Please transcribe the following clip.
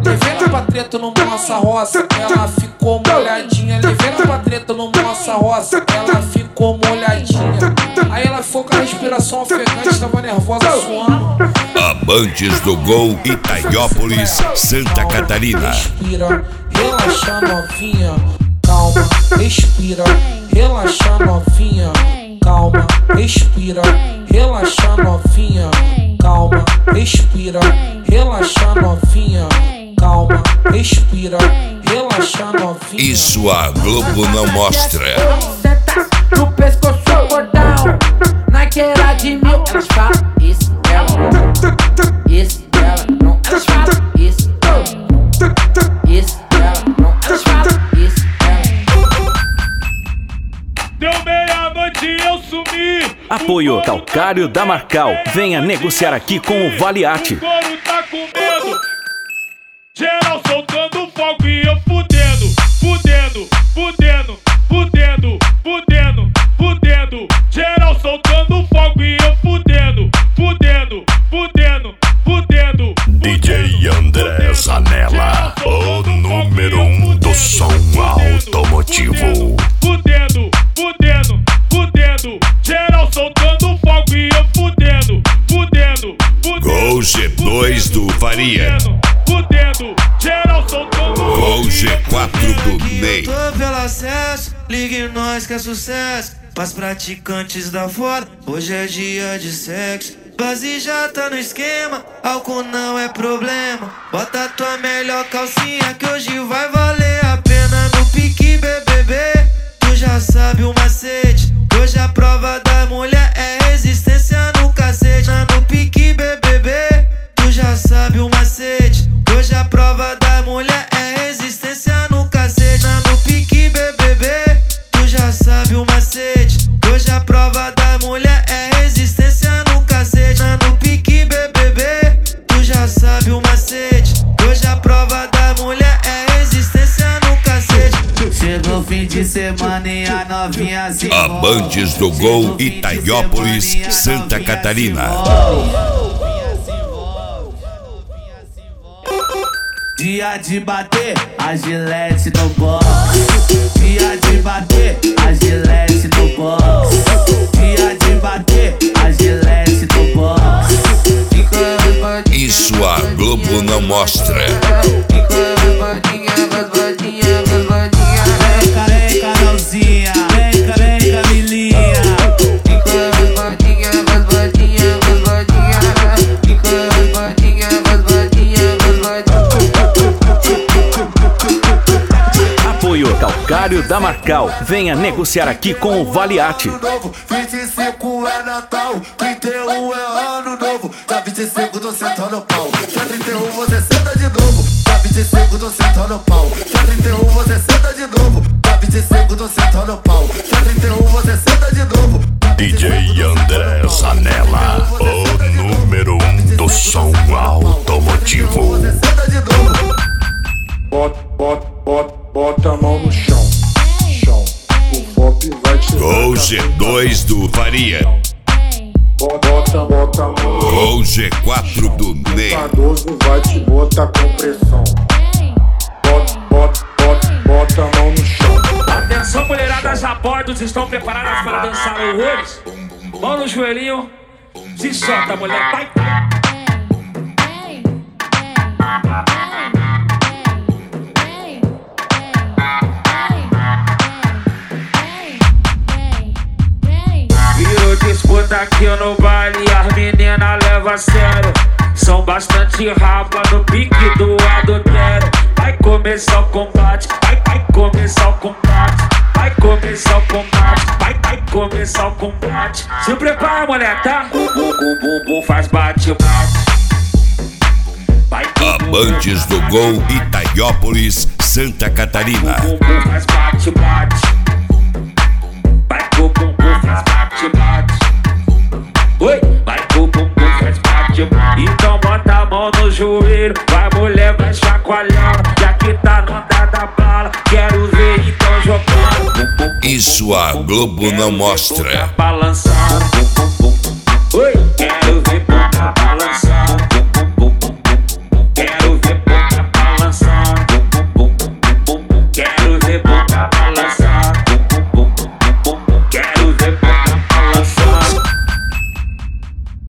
Levei ela pra treta no nossa roça, ela ficou molhadinha. Levei ela pra treta no nossa roça, ela ficou molhadinha. Aí ela ficou com a respiração ofegante, tava nervosa, suando. Amantes do Gol, Itaiópolis, Santa Catarina. Respira, relaxa novinha, calma, respira, relaxa novinha, calma, respira, relaxa novinha, calma, respira, relaxa novinha, calma, respira, relaxa novinha. Isso a Globo não mostra. Senta no pescoço, cordão, naquela de mil. Elas falam isso dela, isso dela, não. Elas falam isso dela, isso dela, não. Elas falam isso dela. Deu meia-noite e eu sumi. Apoio Calcário da Marcal. Venha negociar aqui com o Valiati. O couro tá com medo. Geral soltando fogo e eu fudendo, fudendo, fudendo, fudendo, fudendo, fudendo. Geral soltando fogo e eu fudendo, fudendo, fudendo, fudendo. DJ André Zanella, o número 1 do som automotivo. Fudendo, fudendo, fudendo. Geral soltando fogo e eu fudendo, fudendo, fudendo. Gol G2 do Faria. Fudendo, geral soltando. Gol G4 do Ney. Tô pelo acesso, ligue nós que é sucesso. Pras praticantes da fora, hoje é dia de sexo. Base já tá no esquema, álcool não é problema. Bota tua melhor calcinha que hoje vai valer a pena. No pique BBB, tu já sabe o macete. Hoje a prova da mulher é resistência no cacete. No pique BBB, tu já sabe o macete. Hoje a prova da mulher é resistência no cacete. No pique BBB, tu já sabe o macete. Hoje a prova da mulher é resistência no cacete. No pique BBB, tu já sabe o macete. Hoje a prova da mulher é resistência no cacete. Chegou o fim de semana e a novinha se Amantes do Gol, Itaiópolis, Santa Catarina. Dia de bater, a Gillette no box. Dia de bater, a Gillette no box. Dia de bater, a Gillette no box. Isso a Globo não mostra. Vem Carolzinha, vem Camilinha. Apoio Calcário da Marcal. Venha negociar aqui com o Valiati. 25 é Natal, 31 é Ano Novo. Tá 25 tô sentando no pau. Já 31 você senta de novo. Tá 25 tô sentando no pau. Já 31 você senta de novo. Tá 25 tô sentando no pau. Já 31 você senta de novo. DJ André Zanella, o número 1 do som automotivo. Bota a mão no chão, chão. O pop vai te Gol G2 do Faria. Bota a mão. Gol G4 do Ney. A 12 vai te botar com pressão. Bota a mão no chão. Atenção, mulheradas a bordo, estão preparadas para dançar horrores? Mão no joelhinho, se solta, mulher, vai. Virou disputa aqui no baile, as meninas levam a sério. São bastante rapa no pique do adultério. Vai começar o combate, vai começar o combate. Vai começar o combate, vai começar o combate. Se prepara, mulher, tá? Bum, faz bate. Amantes do Gol, Itaiópolis, Santa Catarina. Bum, faz bate. Vai com bum, faz bate. Oi, vai com bum, faz bate. Então bota a mão no joelho, vai mulher, vai chacoalhando. Já que tá no andar da bala, quero ver então jogando. Isso a Globo não mostra. Balançando.